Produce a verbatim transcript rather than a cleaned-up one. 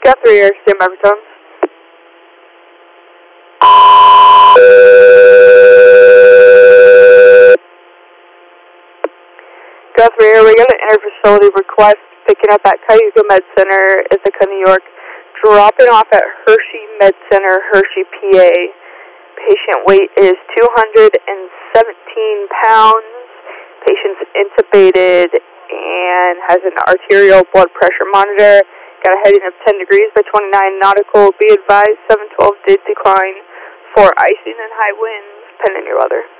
Got three air, stand by for tone. Got three air, we got an inter-facility request picking up at Cayuga Med Center, Ithaca, New York, dropping off at Hershey Med Center, Hershey, P A. Patient weight is two hundred seventeen pounds. Patient's intubated and has an arterial blood pressure monitor. Got a heading of ten degrees by twenty-nine nautical. Be advised, seven twelve did decline for icing and high winds pending your weather.